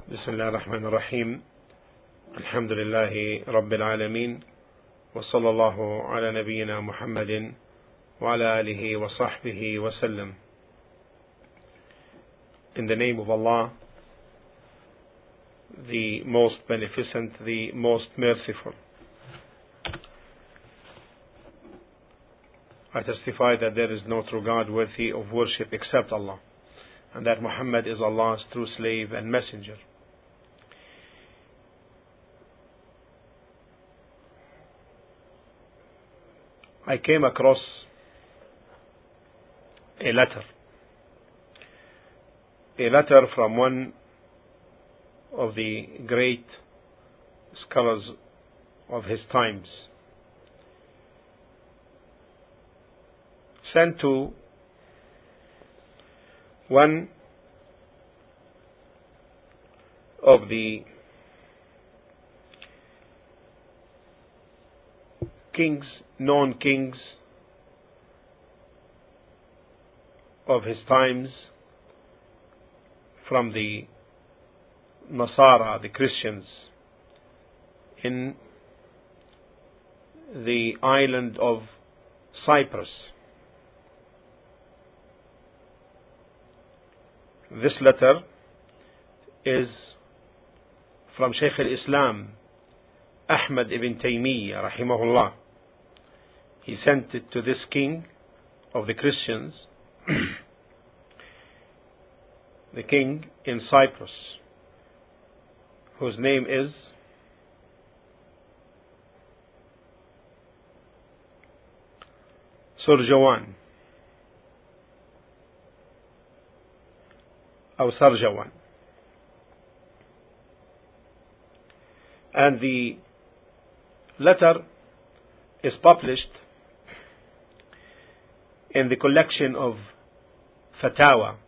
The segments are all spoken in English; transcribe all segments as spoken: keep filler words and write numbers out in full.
بسم الله الرحمن الرحيم. الحمد لله رب العالمين، وصلى الله على نبينا محمد وعلى آله وصحبه وسلم. In the name of Allah, the most beneficent, the most merciful. I testify that there is no true God worthy of worship except Allah, and that Muhammad is Allah's true slave and messenger. I came across a letter, a letter from one of the great scholars of his times, sent to one of the kings, known kings of his times, from the Nasara, the Christians, in the island of Cyprus. This letter is from Shaykh al-Islam Ahmad ibn Taymiyyah rahimahullah. He sent it to this king of the Christians, the king in Cyprus, whose name is Surjawan or Sarjawan. And the letter is published in the collection of Fatawa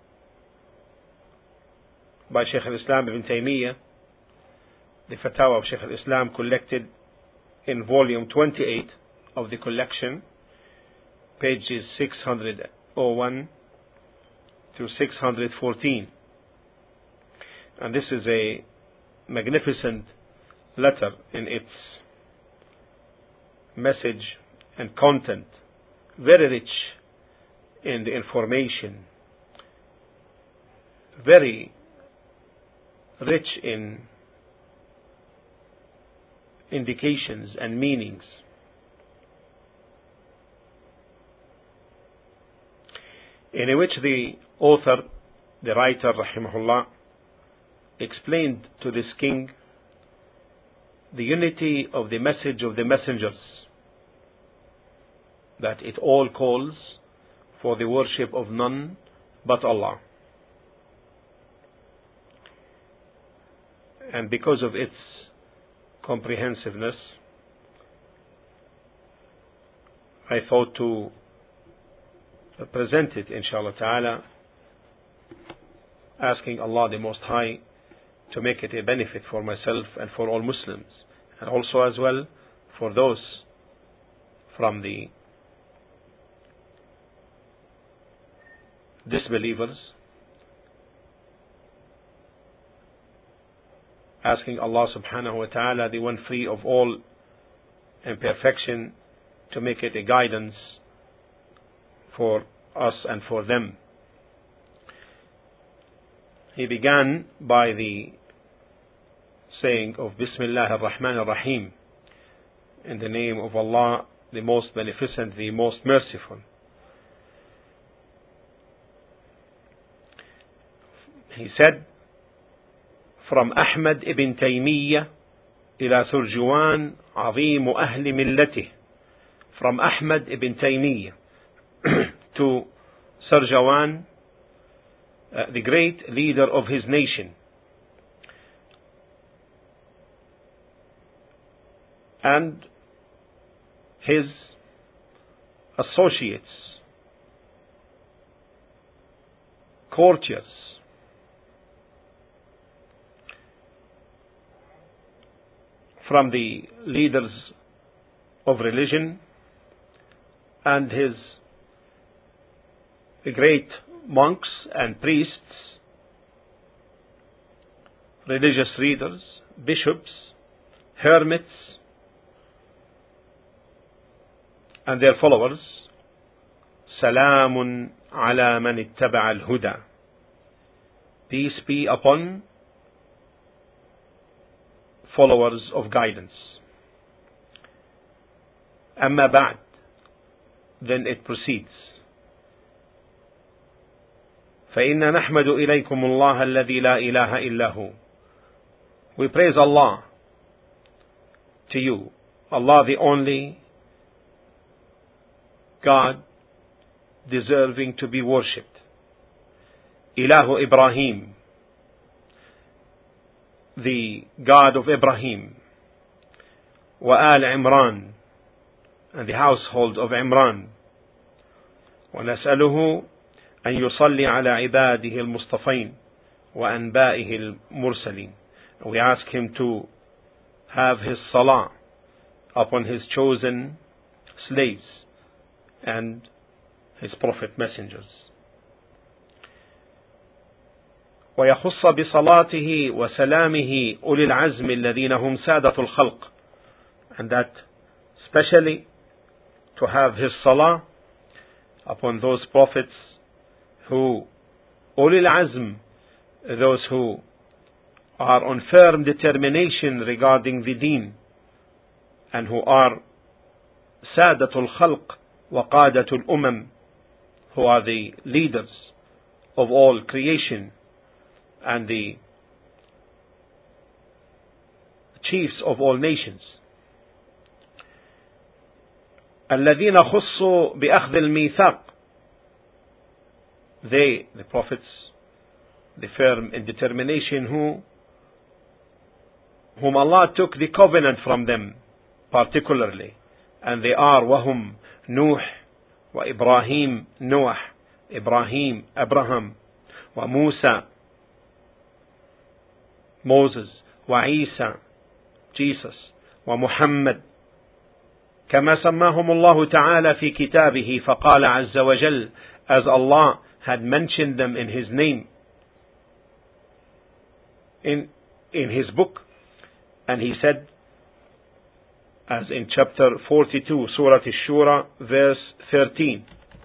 by Shaykh al-Islam ibn Taymiyyah, the Fatawa of Shaykh al-Islam, collected in volume twenty-eight of the collection, pages six hundred one to six hundred fourteen. And this is a magnificent letter in its message and content, very rich in the information, very rich in indications and meanings. In which the author, the writer, rahimahullah, explained to this king the unity of the message of the messengers, that it all calls for the worship of none but Allah. And because of its comprehensiveness, I thought to present it, inshallah ta'ala, asking Allah the Most High to make it a benefit for myself and for all Muslims, and also as well for those from the disbelievers, asking Allah subhanahu wa ta'ala, the one free of all imperfection, to make it a guidance for us and for them. He began by the saying of Bismillah ar-Rahman ar-Rahim, in the name of Allah, the most beneficent, the most merciful. He said, from Ahmad ibn Taymiyyah ila Surjawan عظيم أهل ملته. From Ahmad ibn Taymiyyah to Surjawan, uh, the great leader of his nation, and his associates, courtiers, from the leaders of religion and his great monks and priests, religious readers, bishops, hermits, and their followers. Salamun ala man ittaba'a al-huda. Peace be upon followers of guidance. Amma ba'd. Then it proceeds. فإنا نحمد إليكم الله الذي لا إله إلا هو. We praise Allah to you, Allah the only God deserving to be worshipped. Ilahu Ibrahim, the God of Ibrahim, wa al Imran, and the household of Imran. ونسأله أن يصلي على عباده المصطفين وأنبائه المرسلين. We ask him to have his salah upon his chosen slaves and his prophet messengers. ويخص بصلاته وسلامه أولي العزم الذين هم سادة الخلق. And that especially to have his salah upon those prophets who, أولي العزم, those who are on firm determination regarding the deen, and who are سادة الخلق وقادة الأمم, who are the leaders of all creation and the chiefs of all nations. الذين خصوا بأخذ الميثاق. They, the prophets, the firm in determination who whom Allah took the covenant from them particularly, and they are وهم نوح وإبراهيم نوح, Ibrahim, Abraham, وموسى, Moses, وعيسى, Jesus, ومحمد, كما سماهم الله تعالى في كتابه فقال عز وجل, as Allah had mentioned them in His name, in in His book, and He said, as in chapter forty-two, Surah Ash-Shura, verse thirteen.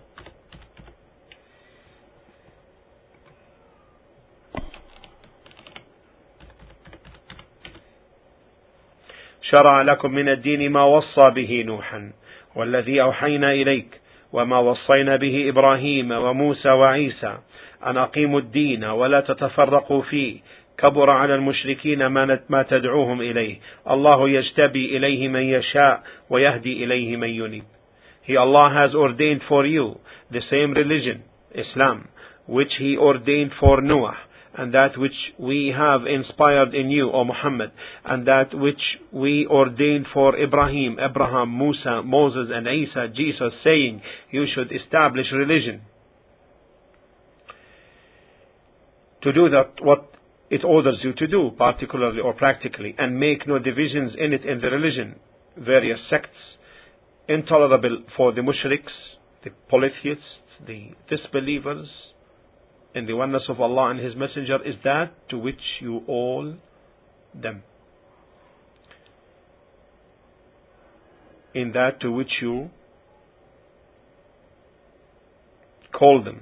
شرع لكم من الدين ما وصى به نوحا والذي أوحينا إليك وما وصينا به إبراهيم وموسى وعيسى أن أقيموا الدين ولا تتفرقوا فيه كبر على المشركين ما تدعوهم إليه الله يجتبي إليه من يشاء ويهدي إليه من ينيب. He, Allah, has ordained for you the same religion, Islam, which He ordained for Noah, and that which we have inspired in you, O Muhammad, and that which we ordained for Ibrahim, Abraham, Musa, Moses, and Isa, Jesus, saying, you should establish religion. To do that, what it orders you to do, particularly or practically, and make no divisions in it in the religion. Various sects, intolerable for the mushriks, the polytheists, the disbelievers in the oneness of Allah and His Messenger, is that to which you all them. In that to which you call them.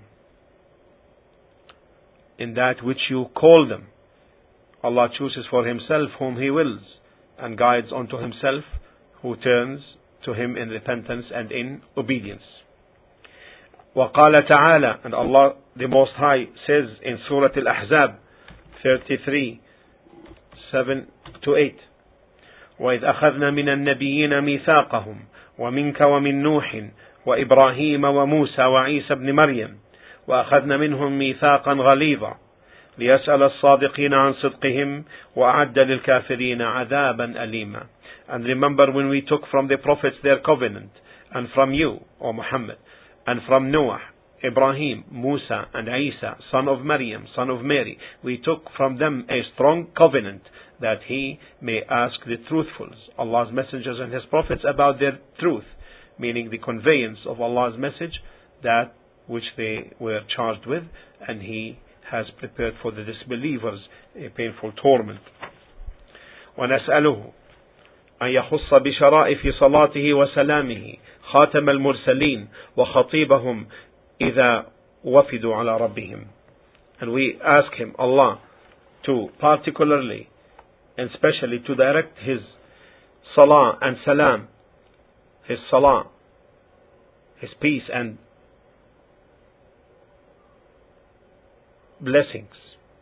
In that which you call them. Allah chooses for Himself whom He wills, and guides unto Himself who turns to Him in repentance and in obedience. وقال تعالى, and Allah the Most High says in Surah Al-Ahzab thirty-three, seven to eight, وإذ أخذنا من النبيين ميثاقهم ومنك ومن نوح وإبراهيم وموسى وعيسى ابن مريم وأخذنا منهم ميثاقا غليظا ليسأل الصادقين عن صدقهم وأعد للكافرين عذابا أليما. And remember when we took from the prophets their covenant, and from you, O Muhammad, and from Noah, Ibrahim, Musa, and Isa, son of Maryam, son of Mary, we took from them a strong covenant that He may ask the truthfuls, Allah's messengers and His prophets, about their truth, meaning the conveyance of Allah's message, that which they were charged with, and He has prepared for the disbelievers a painful torment. ونسأله أن يخص بشرائف صلاته وسلامه خاتم المرسلين وخطيبهم إذا وفدوا على ربهم. And we ask him, Allah, to particularly and specially to direct his salah and salam, his salah, his peace and blessings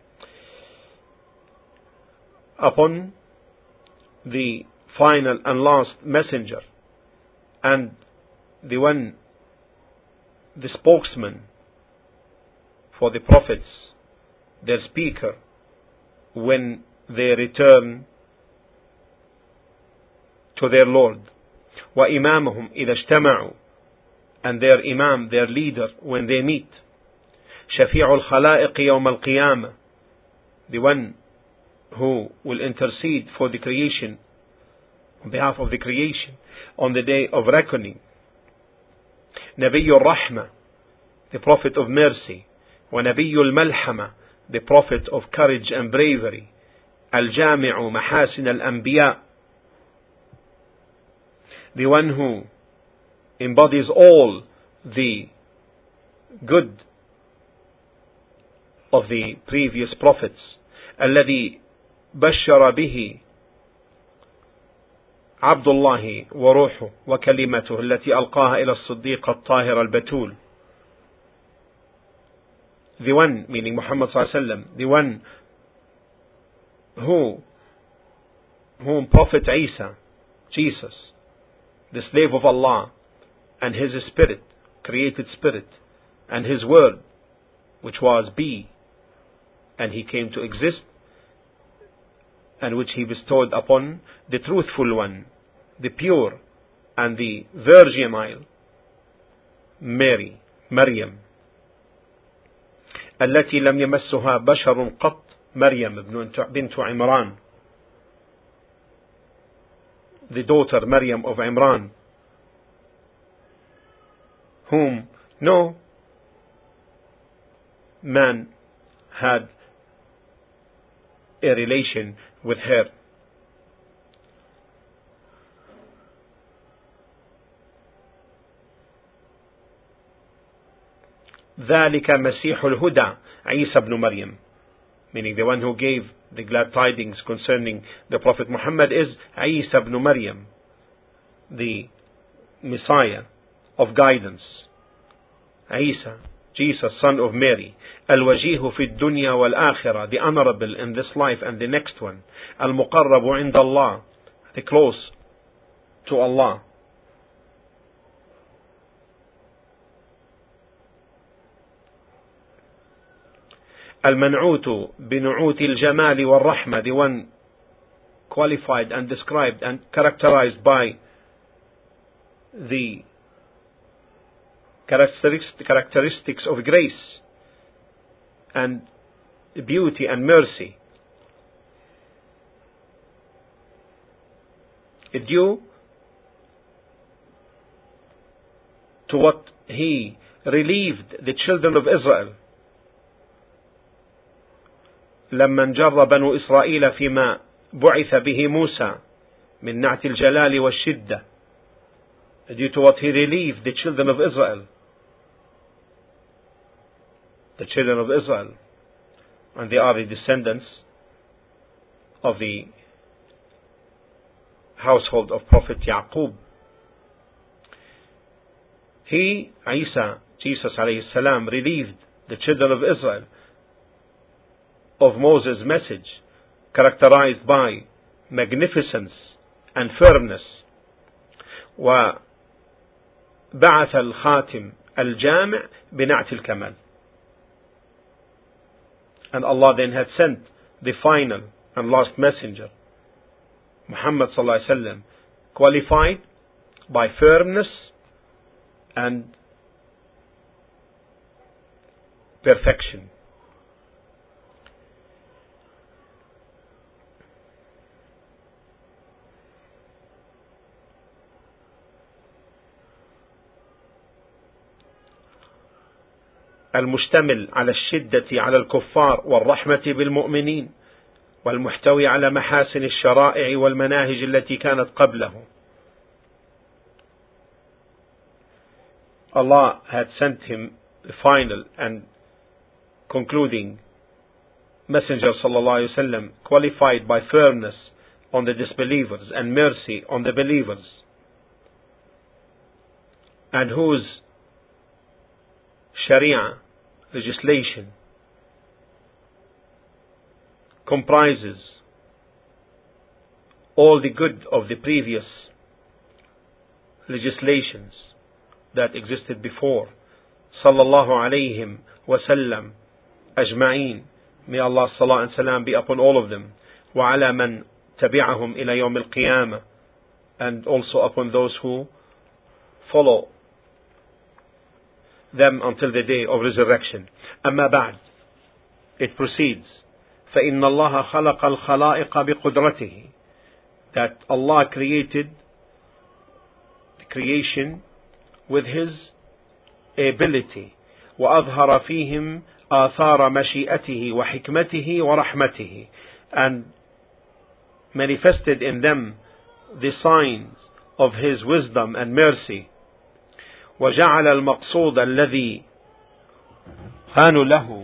upon the final and last messenger and the one, the spokesman for the prophets, their speaker, when they return to their Lord. وإمامهم إذا اجتمعوا, and their imam, their leader, when they meet. شفيع الخلائق يوم القيامة, the one who will intercede for the creation, on behalf of the creation, on the day of reckoning. نبي الرحمة, the prophet of mercy. ونبي الملحمة, the prophet of courage and bravery. الجامع محاسن الأنبياء, the one who embodies all the good of the previous prophets. الذي بشر به عبد الله وروحه وكلمته التي ألقاها إلى الصديق الطاهر البتول. The one, meaning Muhammad sallallahu alaihi wasallam, the one who whom Prophet Isa, Jesus, the slave of Allah, and his spirit, created spirit, and his word, which was be, and he came to exist, and which he bestowed upon the truthful one, the pure, and the virginal Mary, Maryam. التي لم يمسها بشر قط, مريم بنت عمران, the daughter Maryam of Imran, whom no man had a relation with her. ذلك مسيح الهدى عيسى بن مريم, meaning the one who gave the glad tidings concerning the Prophet Muhammad is Isa ibn Maryam, the Messiah of guidance. Isa, Jesus, son of Mary. الوجيه في الدنيا والآخرة, the honorable in this life and the next one. المقرب عند الله, the close to Allah. المنعوت بنعوت الجمال والرحمة, the one qualified and described and characterized by the characteristics of grace and beauty and mercy, due to what he relieved the children of Israel لما انجر بنو إسرائيل فيما بعث به موسى من نعت الجلال والشدة, due to what he relieved the children of Israel, the children of Israel, and they are the descendants of the household of Prophet Yaqub. He, Isa, Jesus alayhi salam, relieved the children of Israel of Moses' message, characterized by magnificence and firmness. وبعث الخاتم الجامع بنعت الكمال. And Allah then had sent the final and last messenger, Muhammad sallallahu alaihi wasallam, qualified by firmness and perfection. المشتمل على الشدة على الكفار والرحمة بالمؤمنين والمحتوي على محاسن الشرائع والمناهج التي كانت قبله. Allah had sent him the final and concluding Messenger sallallahu alaihi wasallam, qualified by firmness on the disbelievers and mercy on the believers, and whose Sharia legislation comprises all the good of the previous legislations that existed before. Sallallahu alayhim wa sallam ajma'een. May Allah's salah and salam be upon all of them. Wa ala man tabi'ahum ila yawm al-qiyamah. And also upon those who follow them until the day of resurrection. Amma ba'd. It proceeds. فَإِنَّ اللَّهَ خَلَقَ الْخَلَائِقَ بِقُدْرَتِهِ. That Allah created the creation with His ability. وَأَظْهَرَ فِيهِمْ آثَارَ مَشِيئَتِهِ وَحِكْمَتِهِ وَرَحْمَتِهِ. And manifested in them the signs of His wisdom and mercy. وَجَعَلَ الْمَقْصُودَ الَّذِي كَانُ لَهُ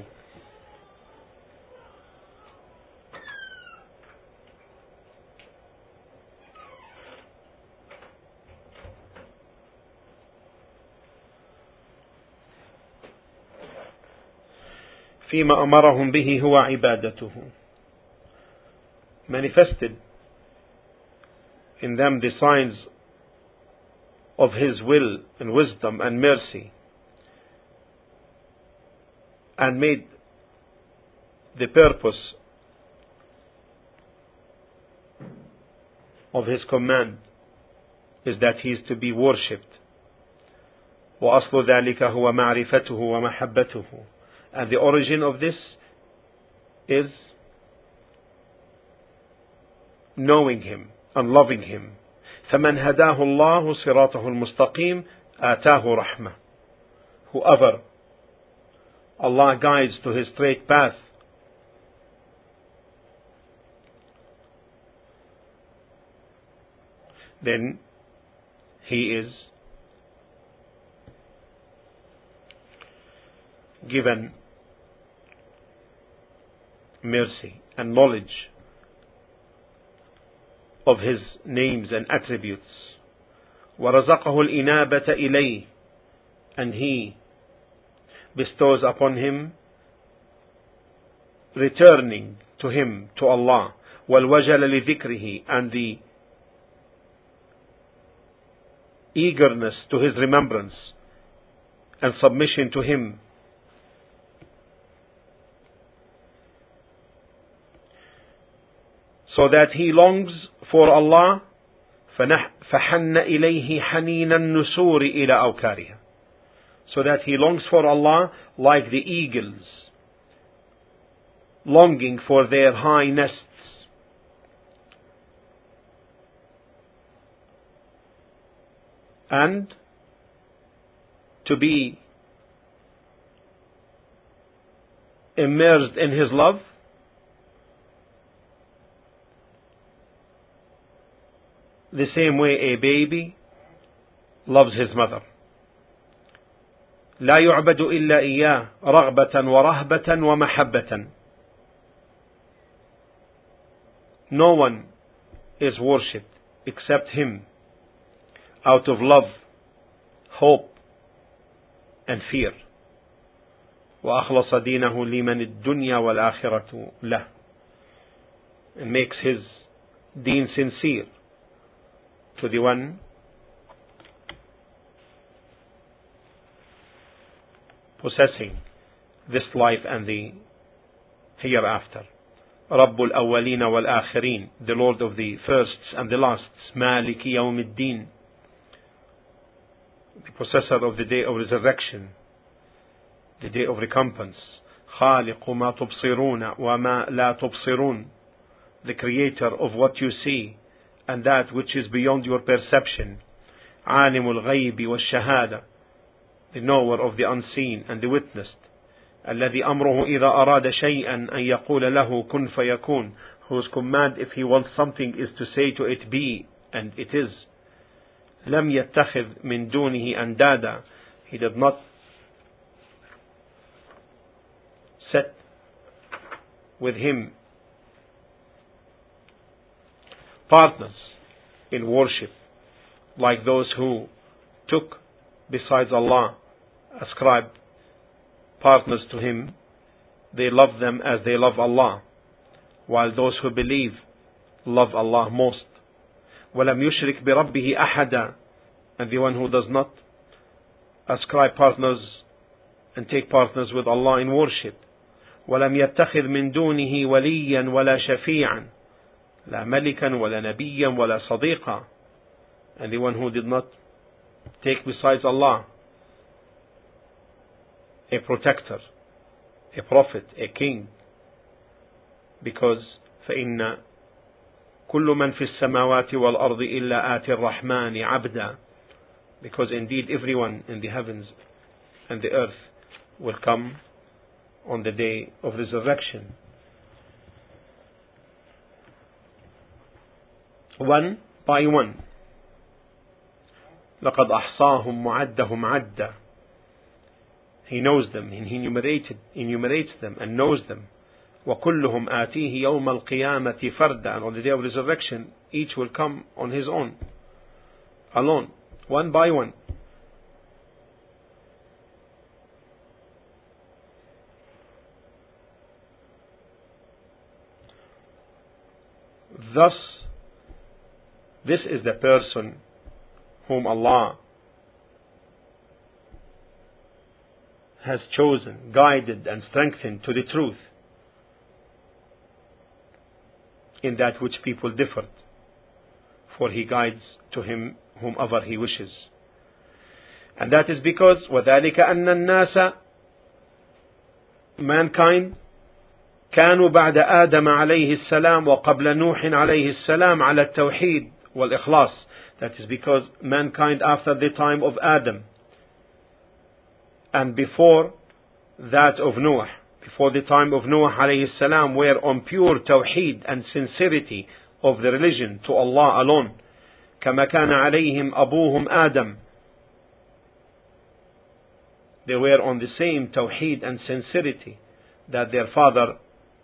فيما أمرهم به هو عبادته. Manifested in them the signs of His will and wisdom and mercy, and made the purpose of His command is that He is to be worshipped. وأصل ذلك هو معرفته ومحبته. And the origin of this is knowing Him and loving Him. فَمَنْ هَدَاهُ اللَّهُ صِرَاطَهُ الْمُسْتَقِيمِ آتَاهُ رَحْمَةً. Whoever Allah guides to His straight path, then he is given mercy and knowledge of His names and attributes. وَرَزَقَهُ الْإِنَابَةَ إِلَيْهِ. And He bestows upon him returning to Him, to Allah. وَالْوَجَلَ لِذِكْرِهِ. And the eagerness to His remembrance and submission to Him. So that he longs for Allah. فَحَنَّ إِلَيْهِ حَنِينَ النُّسُورِ إِلَى أَوْكَارِهَا. So that he longs for Allah like the eagles longing for their high nests. And to be immersed in His love, the same way a baby loves his mother. لا يعبد إلا إياه رغبة ورهبة ومحبة. No one is worshipped except Him out of love, hope and fear. وأخلص دينه لمن الدنيا والآخرة له. And makes his deen sincere to the one possessing this life and the hereafter. رب الأولين والآخرين. The Lord of the firsts and the lasts. مالك يوم الدين. The possessor of the day of resurrection, the day of recompense. خالق ما تبصرون وما لا تبصرون. The creator of what you see and that which is beyond your perception. عالم الغيب والشهادة. The knower of the unseen and the witnessed. الذي أمره إذا أراد شيئا أن يقول له كن فيكون, whose command if he wants something is to say to it be, and it is. لم يتخذ من دونه أندادا, he did not set with him partners in worship, like those who took besides Allah, ascribed partners to him. They love them as they love Allah, while those who believe love Allah most. وَلَمْ يُشْرِكْ بِرَبِّهِ أَحَدًا, and the one who does not ascribe partners and take partners with Allah in worship. وَلَمْ يَتَّخِذْ مِن دُونِهِ وَلِيًّا وَلَا شَفِيعًا, لا ملكا ولا نبيا ولا صديقا, and the one who did not take besides Allah a protector, a prophet, a king, because فإن كل من في السماوات والأرض إلا آتي الرحمن عبدا, because indeed everyone in the heavens and the earth will come on the day of resurrection. One by one. لقد أحصاهم وعدهم عدا. He knows them, and he enumerated, enumerates them and knows them. وكلهم آتيه يوم القيامة فردا, and on the day of resurrection each will come on his own, alone, one by one. Thus, this is the person whom Allah has chosen, guided and strengthened to the truth in that which people differed, for he guides to him whomever he wishes. And that is because وَذَلِكَ أَنَّ النَّاسَ, mankind, كانوا بعد آدم عليه السلام وقبل نوح عليه السلام على التوحيد والإخلاص. That is because mankind after the time of Adam and before that of Noah, before the time of Noah عليه السلام, were on pure tawheed and sincerity of the religion to Allah alone. كما كان عليهم أبوهم آدم. They were on the same tawheed and sincerity that their father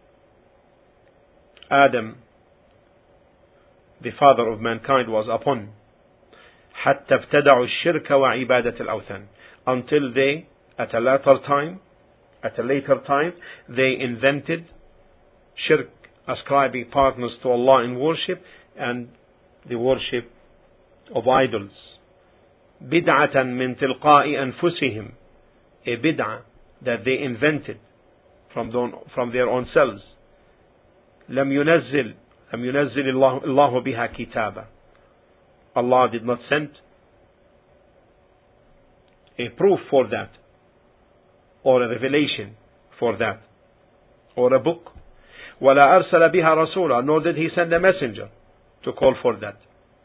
Adam, the father of mankind, was upon. حتى ابتدعوا الشرك وعبادة الأوثان, until they, at a later time, at a later time, they invented shirk, ascribing partners to Allah in worship and the worship of idols. بدعة من تلقاء أنفسهم, a bid'ah that they invented from, from their own selves. لم ينزل لم ينزل الله, الله بها كتابا. Allah did not send a proof for that, or a revelation for that, or a book. ولا أرسل بها رسولا, nor did he send a messenger to call for that.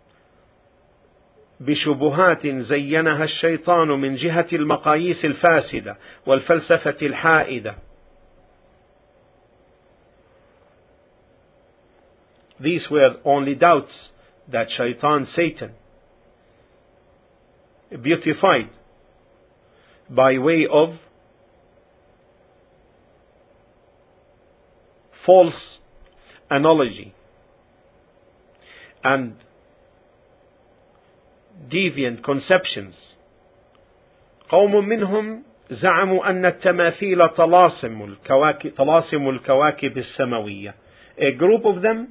بشبهات زينها الشيطان من جهة المقاييس الفاسدة والفلسفة الحائدة. These were only doubts that Shaitan, Satan, beautified by way of false analogy and deviant conceptions. قوم منهم زعموا أن التماثيل طلاسم الكواكب طلاسم الكواكب السماوية. A group of them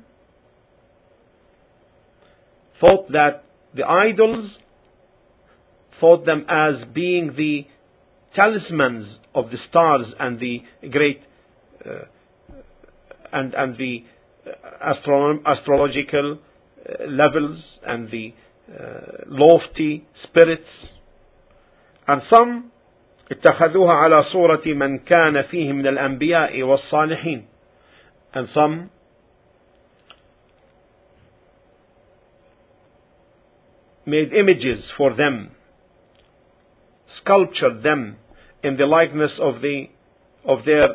thought that the idols, thought them as being the talismans of the stars and the great uh, and and the astro- astrological uh, levels and the uh, lofty spirits. And some اتخذوها على صورة من كان فيه من الأنبياء والصالحين, and some made images for them, sculptured them in the likeness of the of their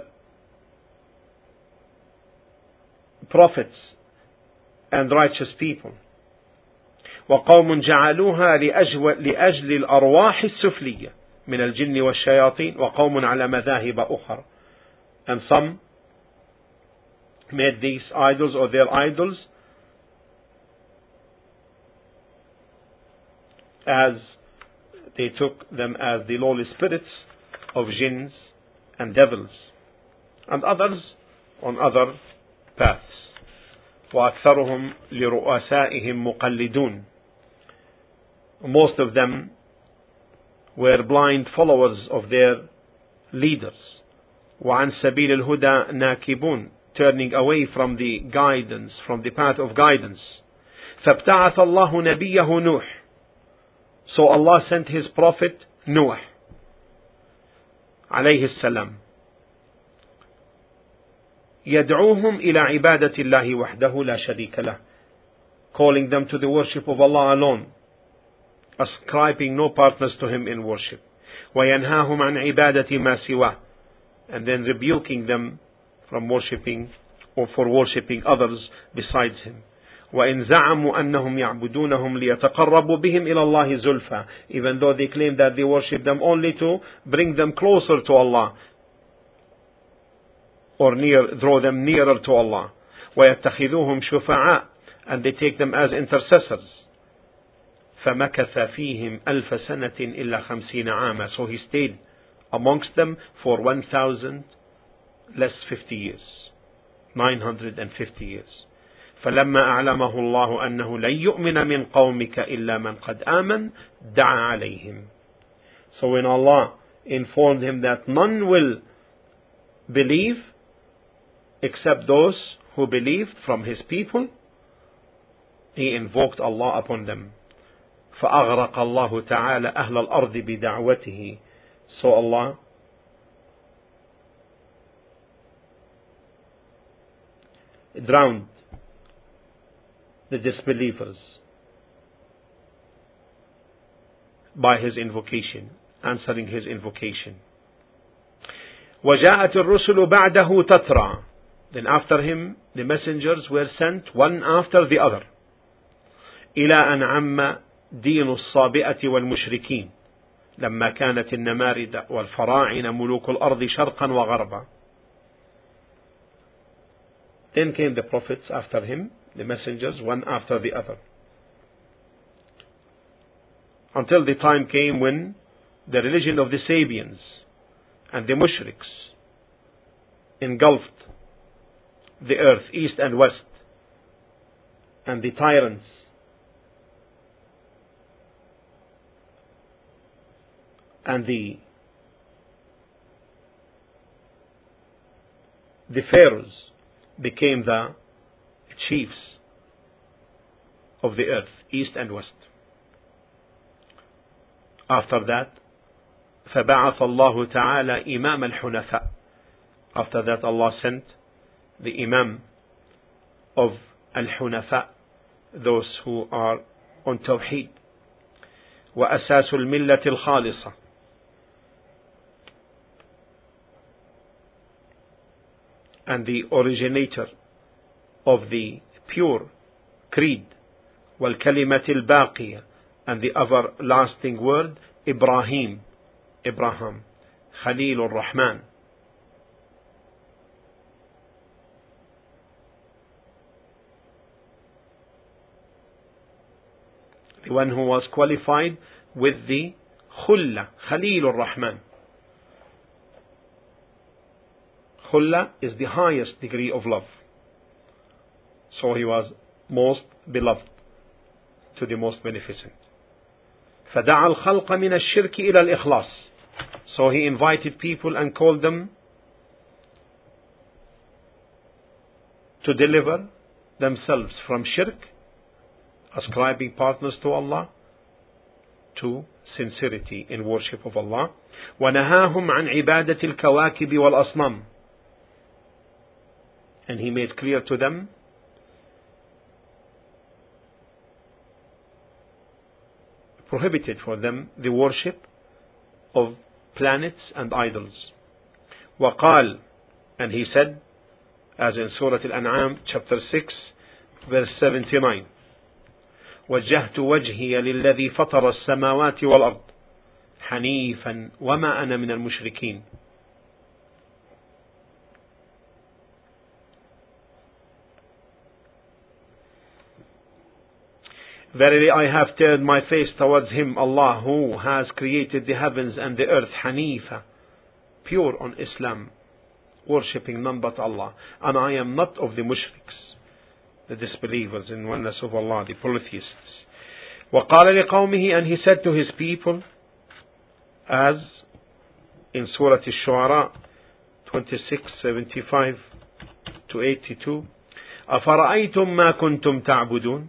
prophets and righteous people. وقوم جعلوها لأجل الأرواح السفلية من الجن والشياطين وقوم على مذاهب أخرى. And some made these idols or their idols as they took them as the lowly spirits of jinns and devils, and others on other paths. وأكثرهم لرؤسائهم مقلدون. Most of them were blind followers of their leaders. وعن سبيل الهدى ناكبون, turning away from the guidance, from the path of guidance. فابتعث الله نبيه نوح. So Allah sent His prophet Nuh عليه السلام يدعوهم إلى عبادة الله وحده لا شريك له, calling them to the worship of Allah alone, ascribing no partners to Him in worship. وينهاهم عن عبادة ما سواه, and then rebuking them from worshipping or for worshipping others besides Him. وإن زعموا أنهم يعبدونهم ليتقربوا بهم إلى الله زلفى, even though they claim that they worship them only to bring them closer to Allah or near, draw them nearer to Allah. ويتخذوهم شفعاء, and they take them as intercessors. فمكث فيهم ألف سنة إلا خمسين عاما, so he stayed amongst them for one thousand less fifty years, nine hundred fifty years. فلما أعلمه الله أنه لن يؤمن من قومك إلا من قد آمن دعا عليهم. So when Allah informed him that none will believe except those who believed from his people, he invoked Allah upon them. فأغرق الله تعالى أهل الأرض بدعوته. So Allah drowned the disbelievers by his invocation, answering his invocation. وجاءت الرسل بعده تترى. Then after him the messengers were sent one after the other. إلى أن عم دين الصابئة والمشركين لما كانت النمارد والفراعنة ملوك الأرض شرقا وغربا. Then came the prophets after him, the messengers, one after the other, until the time came when the religion of the Sabians and the Mushriks engulfed the earth, east and west, and the tyrants and the the pharaohs became the chiefs of the earth, east and west. After that, فبعث الله تعالى إمام الحنفاء. After that, Allah sent the Imam of Al-Hunafa, those who are on Tawheed. وأساس الملة الخالصة. And the originator of the pure creed, والكلمة الباقية, and the everlasting word, Ibrahim, Abraham, Khalil al-Rahman. The one who was qualified with the Khulla, Khalil al-Rahman. Khulla is the highest degree of love. So he was most beloved to the most beneficent. فدعا الخلق من الشرك إلى الإخلاص. So he invited people and called them to deliver themselves from shirk, ascribing partners to Allah, to sincerity in worship of Allah. ونهاهم عن عبادة الكواكب والأصنام. And he made clear to them prohibited for them the worship of planets and idols. وقال, and he said, as in Surah Al-An'am chapter six verse seventy-nine, وجهت وجهي للذي فطر السماوات والأرض حنيفا وما أنا من المشركين. Verily I have turned my face towards him, Allah, who has created the heavens and the earth, Hanifa, pure on Islam, worshipping none but Allah, and I am not of the mushriks, the disbelievers in oneness of Allah, the polytheists. وقال لقومه, and he said to his people, as in Surah Al-Shu'ara twenty-six, seventy-five to eighty-two, أفرأيتم ما كنتم تعبدون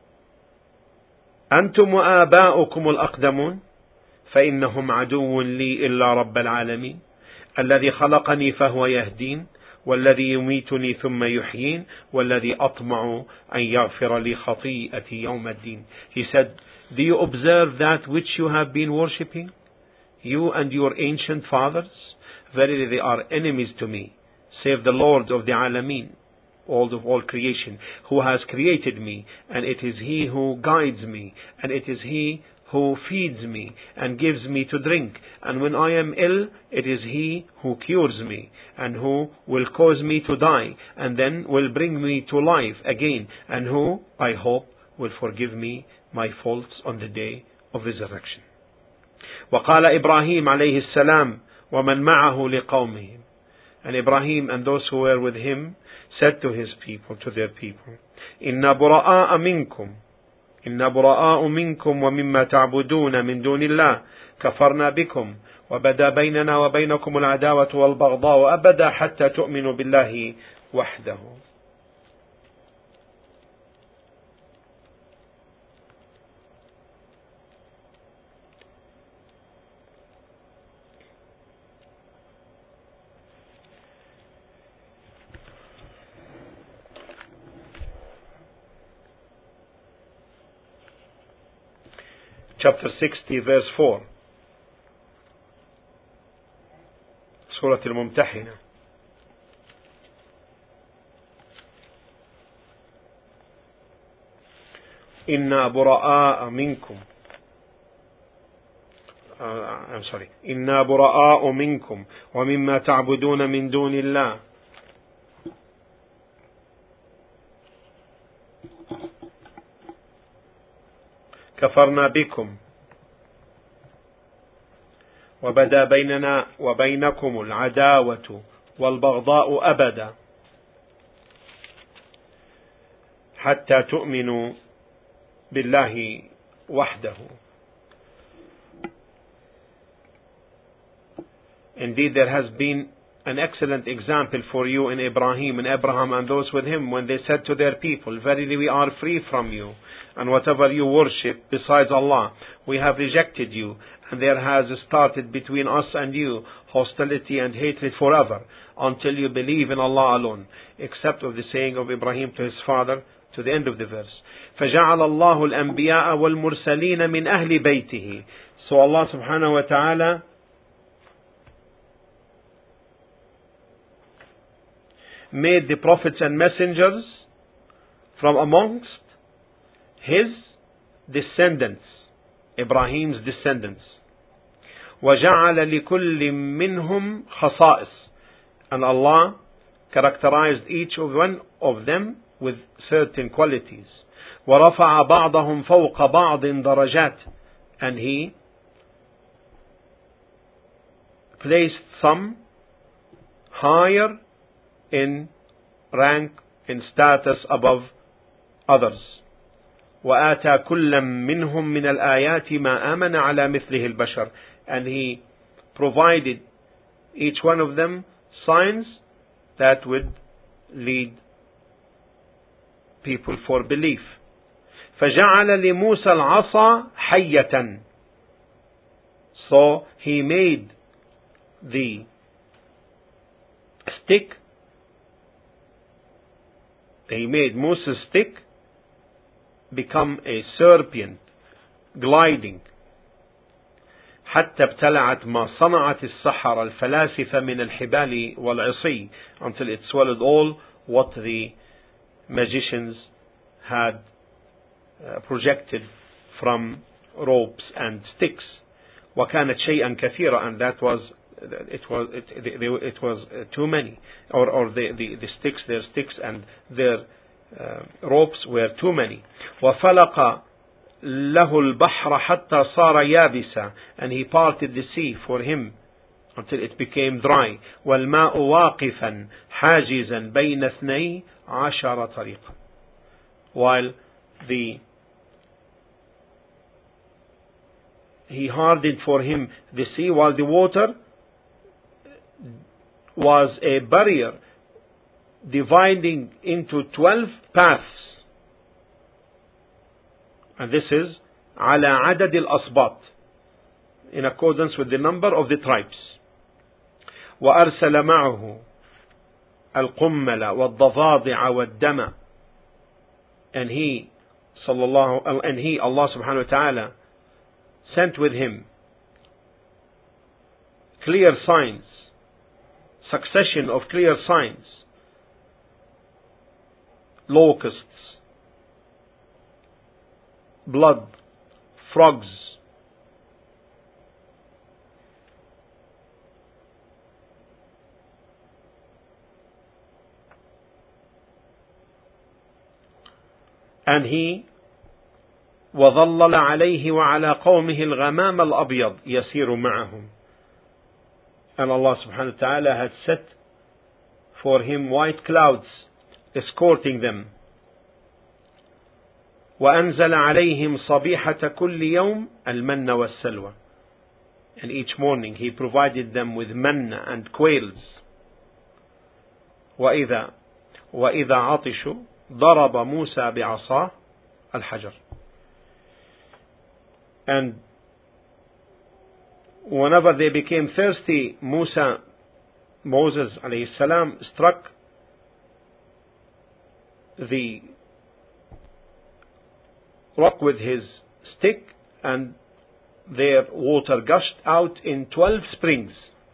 أنتم وآباؤكم الأقدمون فإنهم عدو لي إلا رب العالمين الذي خلقني فهو يهدين والذي يميتني ثم يحيين والذي أطمع أن يغفر لي خطيئتي يوم الدين. He said, do you observe that which you have been worshipping, you and your ancient fathers? Verily they are enemies to me, save the Lord of the Alameen, all of all creation, who has created me, and it is He who guides me, and it is He who feeds me and gives me to drink, and when I am ill, it is He who cures me, and who will cause me to die, and then will bring me to life again, and who, I hope, will forgive me my faults on the day of resurrection. وقال إبراهيم عليه السلام ومن معه لقومهم, and Ibrahim and those who were with him said to his people, to their people, إِنَّا بُرَآءَ مِنْكُمْ إِنَّا بُرَآءُ مِنْكُمْ وَمِمَّا تَعْبُدُونَ مِنْ دُونِ اللَّهِ كَفَرْنَا بِكُمْ وَبَدَا بَيْنَنَا وَبَيْنَكُمُ الْعَدَاوَةُ وَالْبَغْضَاءُ أَبَدًا حَتَّى تُؤْمِنُوا بِاللَّهِ وَحْدَهُ. Chapter sixty, verse four. Surah Al-Mumtahina. Inna bura'a minkum. Uh, I'm sorry. Inna bura'a'u minkum wa mimma ta'buduna min dunillah. كفرنا بكم وبدا بيننا وبينكم العداوة والبغضاء أبدا حتى تؤمنوا بالله وحده. Indeed, there has been an excellent example for you in Ibrahim and Abraham and those with him when they said to their people, verily we are free from you, and whatever you worship besides Allah, we have rejected you, and there has started between us and you hostility and hatred forever, until you believe in Allah alone, except of the saying of Ibrahim to his father, to the end of the verse. فَجَعَلَ اللَّهُ الْأَنْبِيَاءَ وَالْمُرْسَلِينَ مِنْ أَهْلِ بَيْتِهِ. So Allah subhanahu wa ta'ala made the prophets and messengers from amongst his descendants, Ibrahim's descendants. وَجَعَلَ لِكُلِّ مِنْهُمْ خَصَائِص. And Allah characterized each of one of them with certain qualities. وَرَفَعَ بَعْضَهُمْ فَوْقَ بَعْضٍ دَرَجَاتٍ. And He placed some higher in rank, in status above others. وآتى كلا منهم من الآيات ما آمن على مثله البشر. And He provided each one of them signs that would lead people for belief. فجعل لموسى العصا حية. So He made the stick, He made Moses' stick become a serpent gliding. حتى ابتلعت ما صنعت السحرة الفلاسفة من الحبال والعصي, until it swallowed all what the magicians had uh, projected from ropes and sticks. وكانت شيئا كثيرا, and that was it was it, it was too many, or or the the, the sticks, their sticks and their uh, ropes were too many. وفلق له البحر حتى صار يابسا, and he parted the sea for him until it became dry. والماء واقفا حاجزا بين اثني عشر طريقا, while the he hardened for him the sea, while the water was a barrier dividing into twelve paths. And this is على عدد الأصباط, in accordance with the number of the tribes. وأرسل معه القمل والضفادع والدم, and he صلى الله and he Allah subhanahu wa ta'ala sent with him clear signs, succession of clear signs, locusts, blood, frogs, and he وظلل عليه وعلى قومه الغمام الأبيض يسير معهم, and Allah subhanahu wa ta'ala had set for him white clouds escorting them. وأنزل عليهم صبيحة كل يوم المن والسلوى, and each morning he provided them with manna and quails. وإذا وإذا عطشوا ضرب موسى بعصاه الحجر, and whenever they became thirsty, Musa, Moses alayhi salam, struck the rock with his stick, and their water gushed out in twelve springs.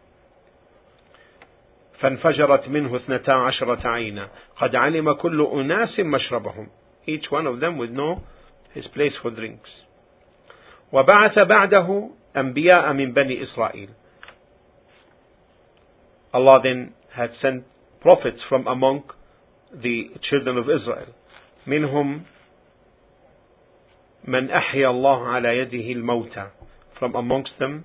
فانفجرت منه اثنتا عشرة عينا قد علم كل أناس مشربهم, each one of them would know his place for drinks. وبعث بعده أنبياء من بني إسرائيل. Allah then had sent prophets from among the children of Israel. منهم من أحيا الله على يده الموتى, from amongst them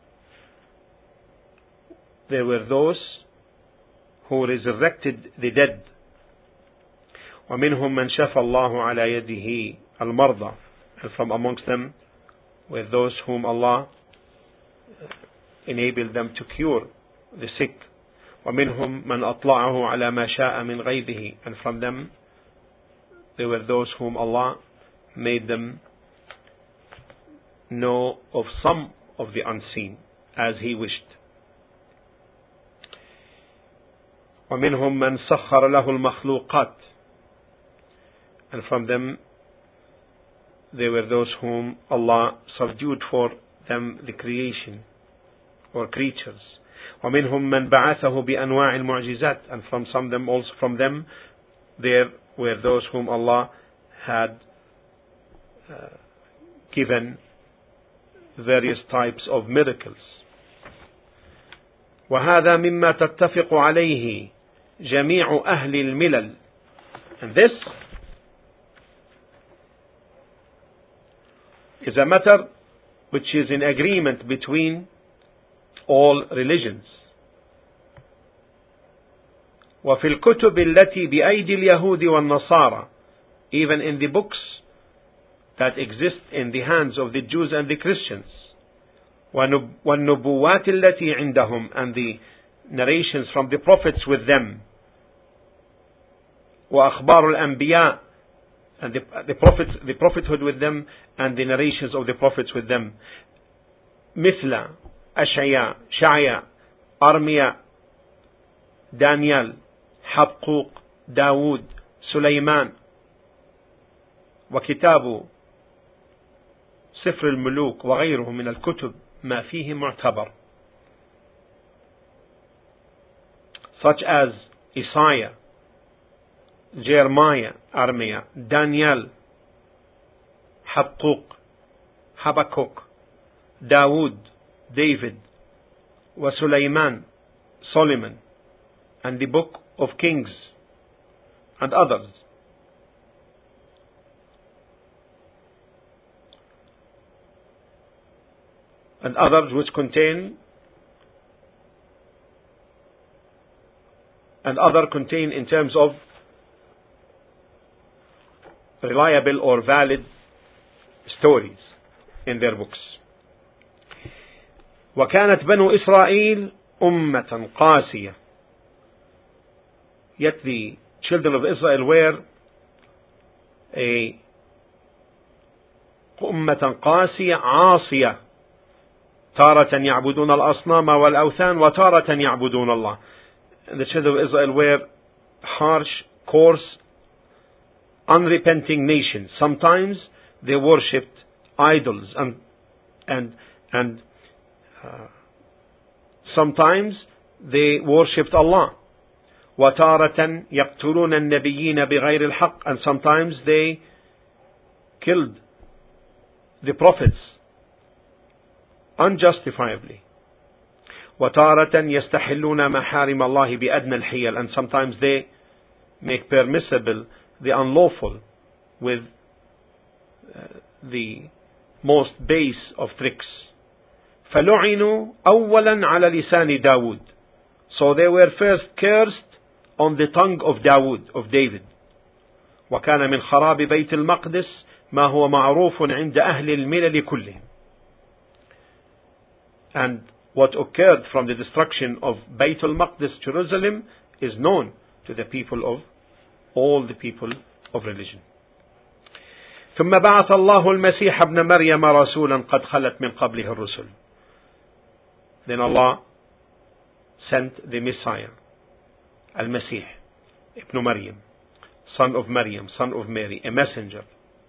there were those who resurrected the dead. ومنهم من شفى الله على يده المرضى, and from amongst them were those whom Allah enabled them to cure the sick. ومنهم من أطلعه على ما شاء من غيبه, and from them there were those whom Allah made them know of some of the unseen as He wished. ومنهم من سخر له المخلوقات, and from them there were those whom Allah subdued for them the creation or creatures. ومنهم من بعثه بأنواع المعجزات, and from some of them also from them there were those whom Allah had uh, given various types of miracles. وهذا مما تتفق عليه جميع أهل الملل, and this is a matter which is in agreement between all religions. وفي الكتب التي بأيدي اليهود والنصارى, even in the books that exist in the hands of the Jews and the Christians. والنبوات التي عندهم, and the narrations from the prophets with them. وأخبار الأنبياء, and the, the prophets, the prophethood with them, and the narrations of the prophets with them. مثل أشعياء, شعياء, أرميا, دانيال, حبقوق, داود, سليمان, وكتاب سفر الملوك وغيره من الكتب ما فيه معتبر, such as Isaiah, Jeremiah, Armia, Daniel, Habakkuk, Habakkuk, Dawood, David, wa Sulaiman, Solomon, and the Book of Kings, and others. And others which contain and other contain in terms of reliable or valid stories in their books. وكانت بنو إسرائيل أمة قاسية. Yet the children of Israel were a أمة قاسية عاصية, تارة يعبدون الأصنام والأوثان وتارة يعبدون الله. The children of Israel were harsh, coarse, unrepenting nations. Sometimes they worshipped idols and and and uh, sometimes they worshipped Allah. وتارة يقتلون النبيين بغير الحق, and sometimes they killed the prophets unjustifiably. وتارة يستحلون محارم الله بأدنى الحيل, and sometimes they make permissible the unlawful with uh, the most base of tricks. فلعنوا أولا على لسان داود, so they were first cursed on the tongue of Dawood, of David. وكان من خراب بيت المقدس ما هو معروف عند أهل الملل كلهم. And what occurred from the destruction of Bayt al-Maqdis, Jerusalem, is known to the people of all the people of religion. ثم بعث الله المسيح ابن مريم رسولا قد خلت من قبله الرسل. Then Allah sent the Messiah, Al-Masih, Ibn Maryam, son of Maryam, son of Mary, a messenger.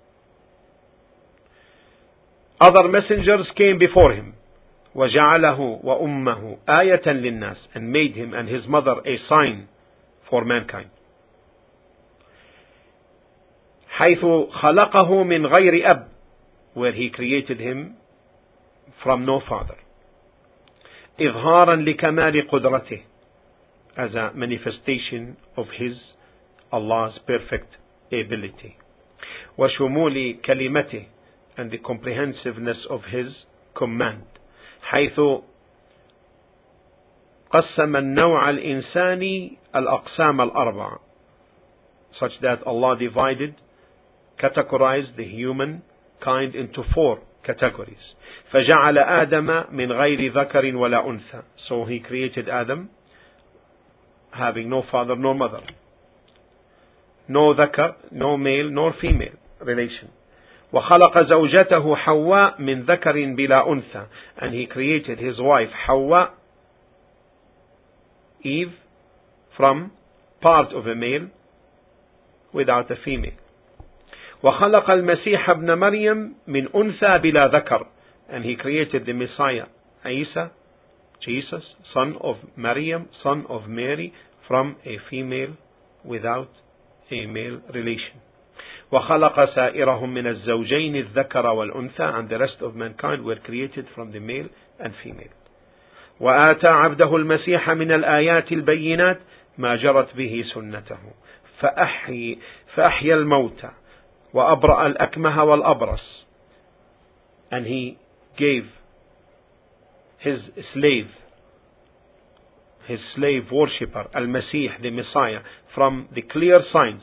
Other messengers came before him. وَجَعَلَهُ وَأُمَّهُ آيَةً لِلنَّاسِ, and made him and his mother a sign for mankind. حيث خلقه من غير أب, where he created him from no father. إظهارا لكمال قدرته, as a manifestation of his, Allah's perfect ability. وشمول كلمته, and the comprehensiveness of his command. حيث قسم النوع الإنساني الأقسام الأربعة, such that Allah divided, categorized the human kind into four categories. فجعل آدم من غير ذكر ولا أنثى, so he created Adam having no father nor mother, no ذكر, no male nor female relation. وخلق زوجته حواء من ذكر بلا أنثى, and he created his wife Hawa, Eve, from part of a male without a female. وخلق المسيح ابن مريم من أنثى بلا ذكر, and he created the Messiah Isa, Jesus, son of Maryam, son of Mary, from a female without a male relation. وخلق سائرهم من الزوجين الذكر والأنثى, and the rest of mankind were created from the male and female. وآتى عبده المسيح من الآيات البينات ما جرت به سنته فأحيي فأحيا الموتى وأبرأ الأكمه والأبرص, and he gave his slave, his slave worshipper Al-Masih, the Messiah, from the clear signs,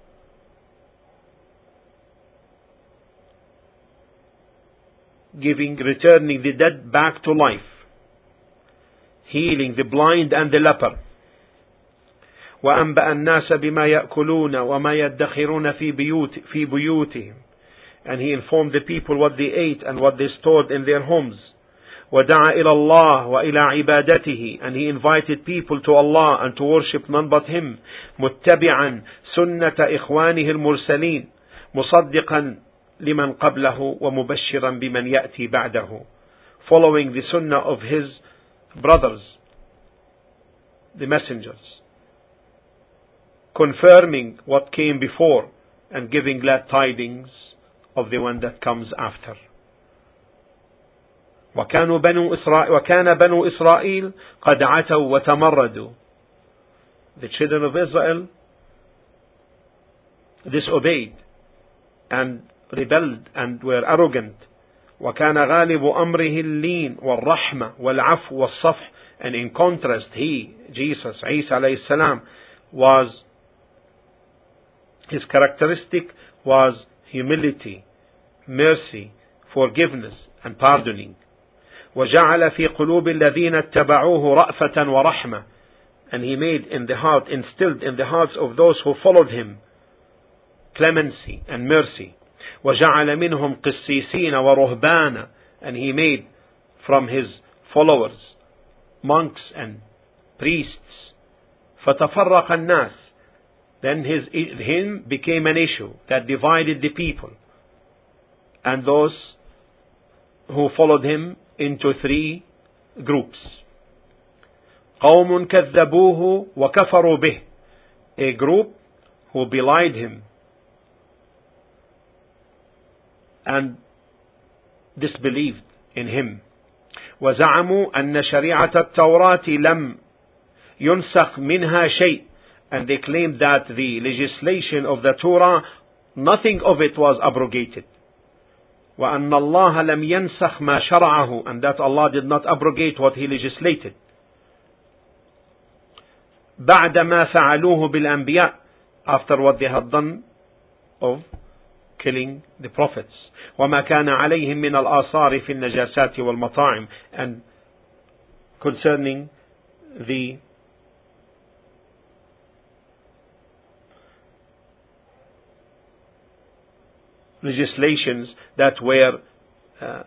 giving, returning the dead back to life, healing the blind and the leper. وأنبأ الناس بما يأكلون وما يدخرون في بيوت في بيوتهم, and he informed the people what they ate and what they stored in their homes. ودعا إلى الله وإلى عبادته, and he invited people to Allah and to worship none but him. متبعا سنة إخوانه المرسلين مصدقا لمن قبله ومبشرا بمن يأتي بعده, following the sunnah of his brothers, the messengers, confirming what came before and giving glad tidings of the one that comes after. وكانوا بنو إسرائيل وكان بنو إسرائيل قد عتوا وتمردوا. The children of Israel disobeyed and rebelled and were arrogant. وكان غالب أمره اللين والرحمة والعفو والصفح. And in contrast, he, Jesus, Isa alayhi salam, was, his characteristic was humility, mercy, forgiveness, and pardoning. وجعل في قلوب الذين اتبعوه رأفة ورحمة. And he made in the heart, instilled in the hearts of those who followed him, clemency and mercy. وجعل منهم قسيسين ورهبانا. And he made from his followers monks and priests. فتفرق الناس. Then his, him became an issue that divided the people. And those who followed him into three groups. قوم كذبوه وكفروا به. A group who belied him and disbelieved in him. وزعموا أن شريعة التوراة لم ينسخ منها شيء. And they claimed that the legislation of the Torah, nothing of it was abrogated. وأن الله لم ينسخ ما شرعه. And that Allah did not abrogate what he legislated. بعد ما فعلوه بالأنبياء. After what they had done of killing the prophets. وما كان عليهم من الآثار في النجاسات والمطاعم. And concerning the legislations that were uh,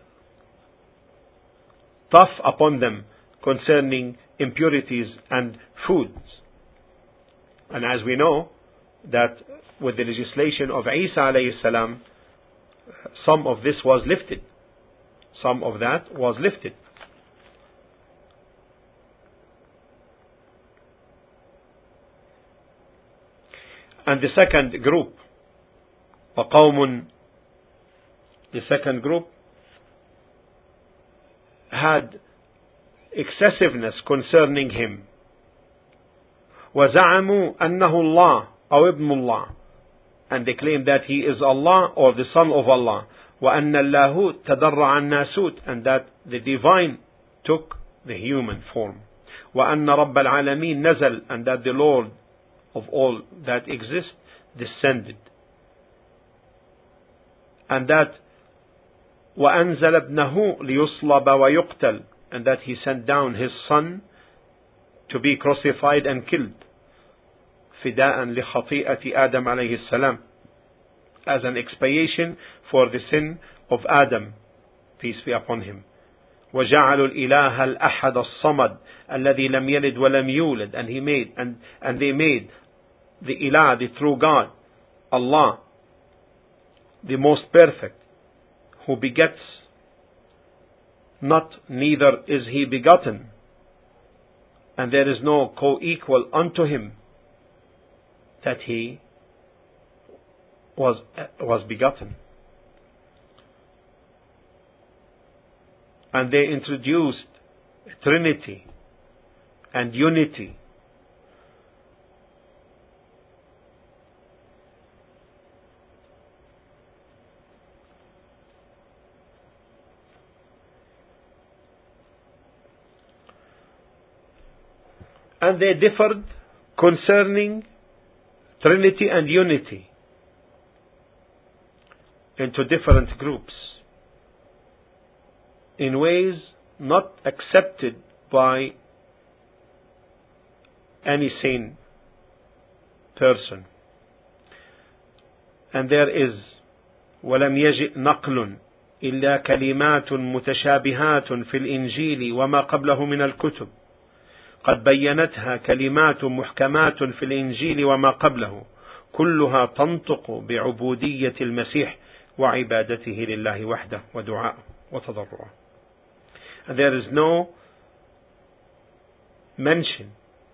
tough upon them concerning impurities and foods. And as we know that with the legislation of Isa alayhi salam, some of this was lifted. Some of that was lifted. And the second group, وقوم, the second group had excessiveness concerning him. وزعموا أنه الله أو ابن الله. And they claim that he is Allah or the son of Allah. وأن اللاهوت تضرع الناسوت. And that the divine took the human form. وأن رب العالمين نزل. And that the Lord of all that exists descended. And that وأنزل ابنه ليصلب ويقتل. And that he sent down his son to be crucified and killed. فداء لخطيئة آدم عليه السلام. As an expiation for the sin of Adam, peace be upon him. وجعلوا الإله الأحد الصمد الذي لم يلد ولم يولد. And he made and, and they made the Ilah, the true God, Allah, the most perfect, who begets not, neither is he begotten, and there is no co-equal unto him, that he was was begotten. And they introduced Trinity and unity. And they differed concerning Trinity and unity into different groups in ways not accepted by any sane person. And there is وَلَمْ يَجِئْ نَقْلٌ إِلَّا كَلِمَاتٌ مُتَشَابِهَاتٌ فِي الْإِنْجِيلِ وَمَا قَبْلَهُ مِنَ الْكُتُبِ قد بينتها كلمات محكمات في الإنجيل وما قبله كلها تنطق بعبودية المسيح وعبادته لله وحده ودعاءه وتضرعه. there is no mention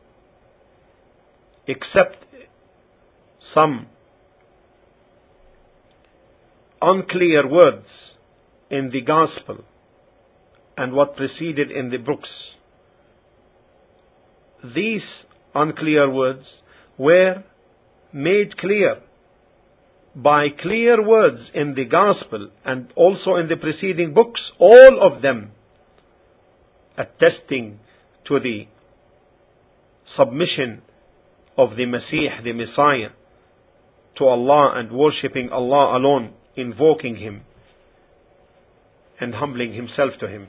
except some unclear words in the Gospel and what preceded in the books. These unclear words were made clear by clear words in the Gospel and also in the preceding books, all of them attesting to the submission of the Messiah, the Messiah, to Allah and worshipping Allah alone, invoking Him and humbling himself to Him.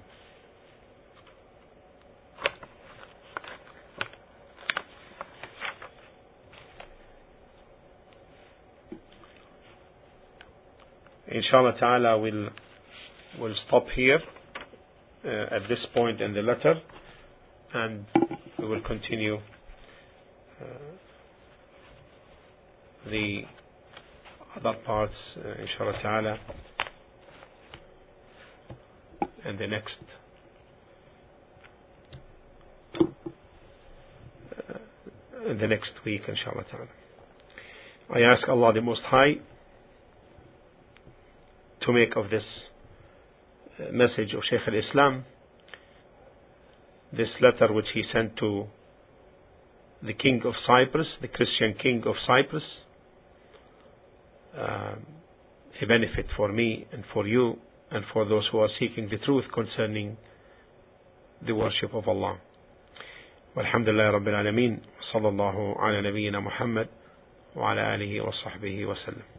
Inshallah ta'ala, we'll, we'll stop here uh, at this point in the letter, and we will continue uh, the other parts, uh, inshallah ta'ala, in the next uh, in the next week, inshallah ta'ala. I ask Allah the Most High to make of this message of Shaykh al-Islam, this letter which he sent to the king of Cyprus, the Christian king of Cyprus, uh, a benefit for me and for you and for those who are seeking the truth concerning the worship of Allah. Walhamdulillah Rabbil Alameen. Sallallahu ala nabiyyina Muhammad wa ala alihi wa sahbihi wa sallam.